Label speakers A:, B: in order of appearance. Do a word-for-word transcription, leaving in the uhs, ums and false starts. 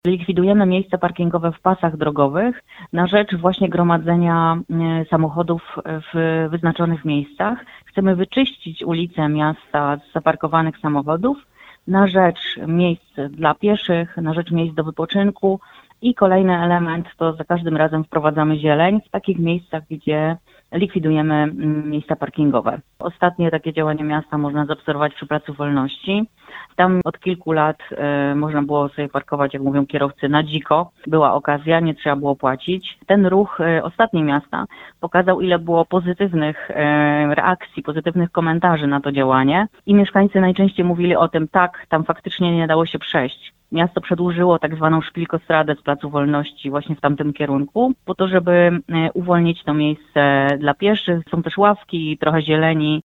A: Likwidujemy miejsca parkingowe w pasach drogowych na rzecz właśnie gromadzenia samochodów w wyznaczonych miejscach. Chcemy wyczyścić ulice miasta z zaparkowanych samochodów na rzecz miejsc dla pieszych, na rzecz miejsc do wypoczynku i kolejny element to za każdym razem wprowadzamy zieleń w takich miejscach, gdzie likwidujemy miejsca parkingowe. Ostatnie takie działanie miasta można zaobserwować przy Placu Wolności. Tam od kilku lat y, można było sobie parkować, jak mówią kierowcy, na dziko. Była okazja, nie trzeba było płacić. Ten ruch y, ostatni miasta pokazał, ile było pozytywnych y, reakcji, pozytywnych komentarzy na to działanie i mieszkańcy najczęściej mówili o tym, tak, tam faktycznie nie dało się przejść. Miasto przedłużyło tak zwaną szpilkostradę z Placu Wolności właśnie w tamtym kierunku, po to, żeby uwolnić to miejsce dla pieszych. Są też ławki, trochę zieleni.